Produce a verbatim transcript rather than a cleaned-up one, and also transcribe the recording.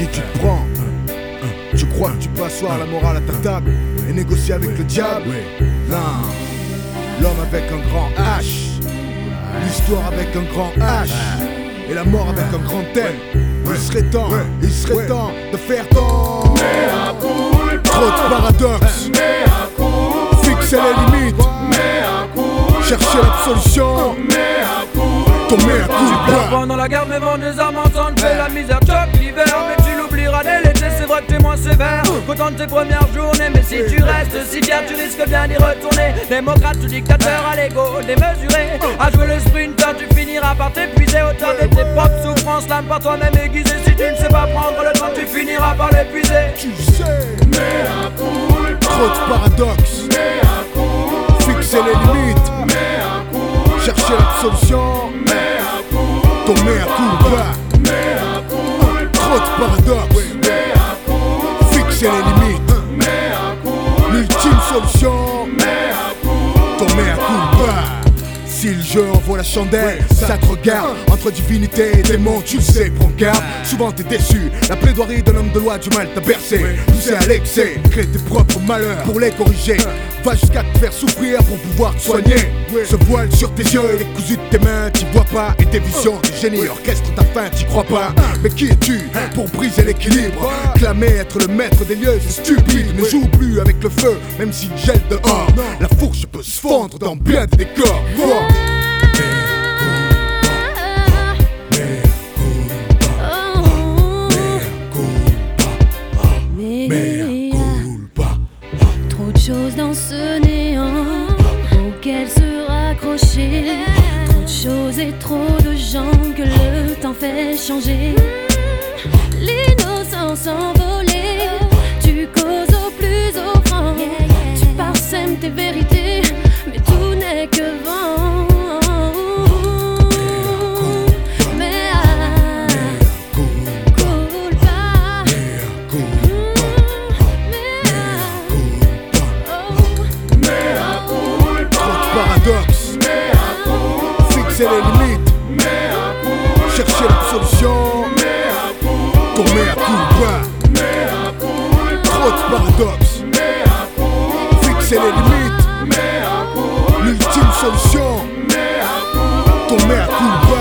qui tu te prends? Tu crois que tu peux asseoir la morale à ta table et négocier avec le diable? Non. L'homme avec un grand H, l'histoire avec un grand H, et la mort avec un grand L. Il serait temps, il serait temps de faire ton trop de paradoxes, fixer les limites, chercher l'absolution. Ton mea culpa. Pendant la guerre, mes vents des armes entendent fait la misère choque l'hiver, mais tu l'oublieras dès l'été. C'est vrai que t'es moins sévère qu'autant de tes premières journées, mais si tu restes si fier, tu risques bien d'y retourner. Démocrate ou dictateur à l'ego démesuré, à jouer le sprinter, tu finiras par t'épuiser. Autant de tes propres souffrances, l'âme par toi-même aiguisée. Si tu ne sais pas prendre le temps, tu finiras par l'épuiser. Tu sais, mea culpa. Trop de paradoxes, fixer les limites, chercher l'absolution. Ton mea culpa. Trop de paradoxes, fixer les limites, l'ultime solution. Ton mea culpa. Si le jeu envoie la chandelle, ça te regarde. Entre divinité et démon, tu le sais, prends garde. Souvent t'es déçu, la plaidoirie d'un homme de loi du mal t'a bercé. Poussé à l'excès, crée tes propres malheurs pour les corriger. Va jusqu'à te faire souffrir pour pouvoir te soigner. Ce voile sur tes yeux, les cousus de tes mains, t'y vois pas. Et tes visions de génie orchestre ta fin, t'y crois pas. Mais qui es-tu pour briser l'équilibre? Clamer être le maître des lieux, c'est stupide. Ne joue plus avec le feu, même s'il gèle dehors. La fourche peut se fondre dans bien des décors. Trop de choses dans ce néant auquel se raccrocher. Trop de choses et trop de gens que le temps fait changer. L'innocence envolée, tu causes au plus offrant. Tu parsèmes tes vérités, mais tout n'est que vent. Paradoxe, fixer les limites, chercher l'absolution. Ton mea culpa. Trop de paradoxes, fixer les limites, l'ultime solution. Ton mea culpa.